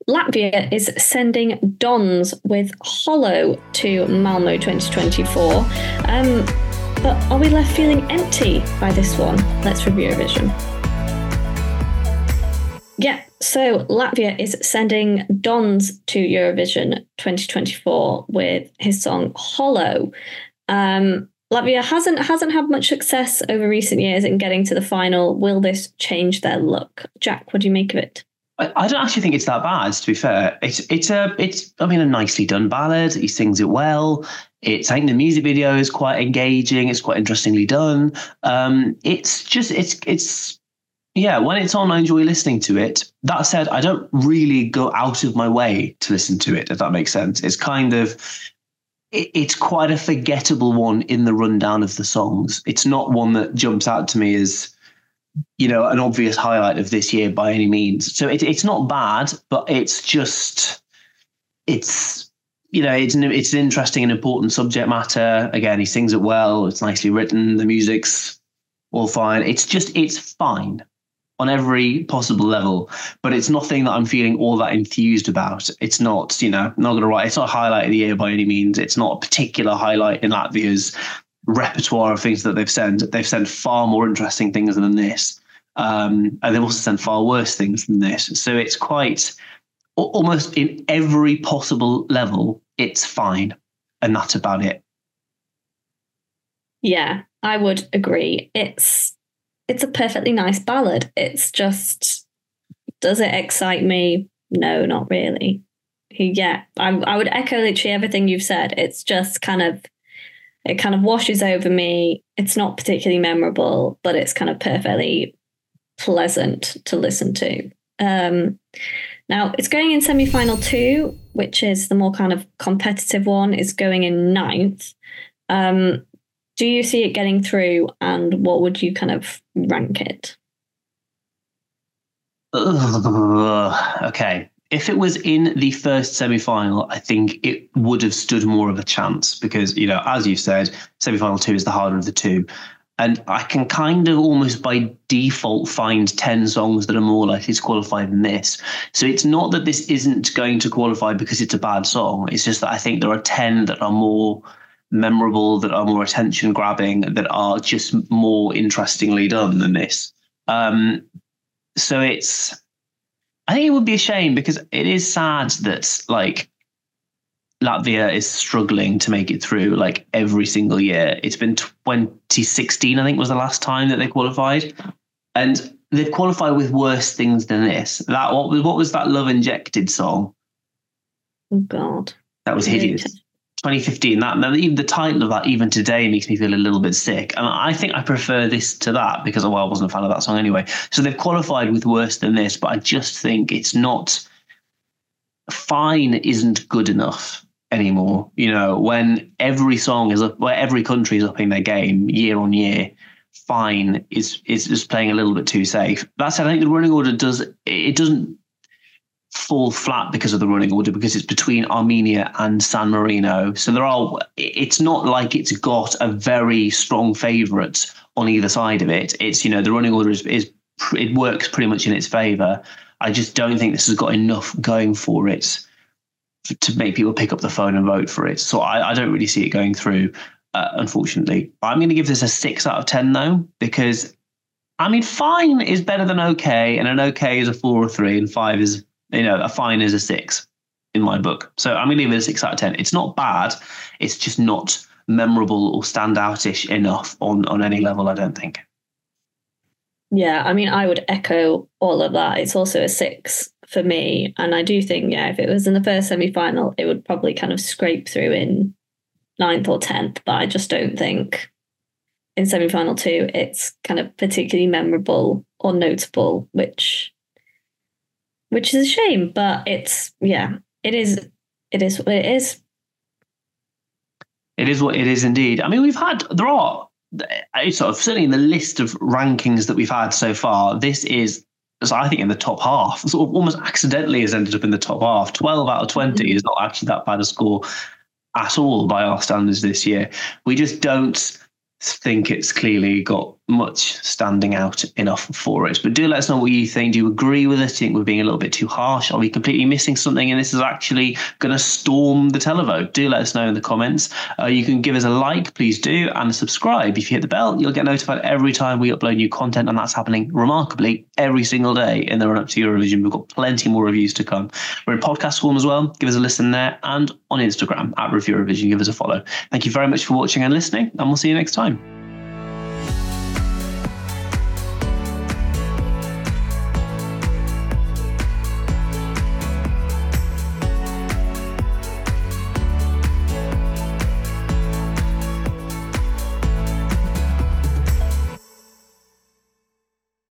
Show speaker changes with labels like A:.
A: Latvia is sending Dons with Hollow to Malmo 2024. But are we left feeling empty by this one? Let's review Eurovision. Yeah, so Latvia is sending Dons to Eurovision 2024 with his song Hollow. Latvia hasn't had much success over recent years in getting to the final. Will this change their look? Jack, what do you make of it?
B: I don't actually think it's that bad, to be fair. It's a nicely done ballad. He sings it well. I think the music video is quite engaging. It's quite interestingly done. When it's on, I enjoy listening to it. That said, I don't really go out of my way to listen to it, if that makes sense. It's kind of, it's quite a forgettable one in the rundown of the songs. It's not one that jumps out to me as, an obvious highlight of this year by any means. So it's not bad, but it's an interesting and important subject matter. Again, he sings it well. It's nicely written. The music's all fine. It's fine on every possible level, but it's nothing that I'm feeling all that enthused about. It's not, not going to write. It's not a highlight of the year by any means. It's not a particular highlight in Latvia's repertoire of things that they've sent. They've sent far more interesting things than this. And they've also sent far worse things than this. So it's quite, almost in every possible level, it's fine. And that's about it.
A: Yeah, I would agree. It's a perfectly nice ballad. It's just, does it excite me? No, not really. Yeah, I would echo literally everything you've said. It's just it kind of washes over me. It's not particularly memorable, but it's kind of perfectly pleasant to listen to. Now, it's going in semi-final 2, which is the more kind of competitive one, is going in 9th. Do you see it getting through, and what would you kind of rank it?
B: Okay. If it was in the first semi-final, I think it would have stood more of a chance because, as you said, semi-final 2 is the harder of the two. And I can kind of almost by default find 10 songs that are more likely to qualify than this. So it's not that this isn't going to qualify because it's a bad song. It's just that I think there are 10 that are more memorable, that are more attention grabbing, that are just more interestingly done than this. So I think it would be a shame because it is sad that Latvia is struggling to make it through every single year. It's been 2016, I think, was the last time that they qualified. And they've qualified with worse things than this. What was that Love Injected song?
A: Oh, God.
B: That was hideous. 2015, even the title of that even today makes me feel a little bit sick. And I think I prefer this to that because, I wasn't a fan of that song anyway. So they've qualified with worse than this, but I just think it's not, fine isn't good enough anymore. When every song is up, where every country is upping their game year on year, fine is just playing a little bit too safe. That said, I think the running order doesn't fall flat because of the running order because it's between Armenia and San Marino. So it's not like it's got a very strong favourite on either side of it. It's, the running order it works pretty much in its favour. I just don't think this has got enough going for it to make people pick up the phone and vote for it. So I don't really see it going through, unfortunately. I'm going to give this a 6 out of 10 though, because fine is better than okay, and an okay is a 4 or 3, and 5 is, a fine is a 6 in my book. So I'm going to give it a 6 out of 10. It's not bad. It's just not memorable or standout-ish enough on any level, I don't think.
A: Yeah, I would echo all of that. It's also a 6 for me. And I do think, if it was in the first semi-final, it would probably kind of scrape through in 9th or 10th. But I just don't think in semi-final 2, it's kind of particularly memorable or notable, which is a shame. But it is what it is. It is
B: what it is indeed. There are sort of, certainly in the list of rankings that we've had so far, this is, I think, in the top half. Sort of almost accidentally has ended up in the top half. 12 out of 20 is not actually that bad a score at all by our standards this year. We just don't think it's clearly got much standing out enough for it. But do let us know what you think. Do you agree with us? Do you think we're being a little bit too harsh? Are we completely missing something and this is actually going to storm the televote? Do let us know in the comments. You can give us a like, please do, and subscribe. If you hit the bell, you'll get notified every time we upload new content, and that's happening remarkably every single day in the run-up to Eurovision. We've got plenty more reviews to come. We're in podcast form as well. Give us a listen there, and on Instagram @ReviewEurovision. Give us a follow. Thank you very much for watching and listening, and we'll see you next time.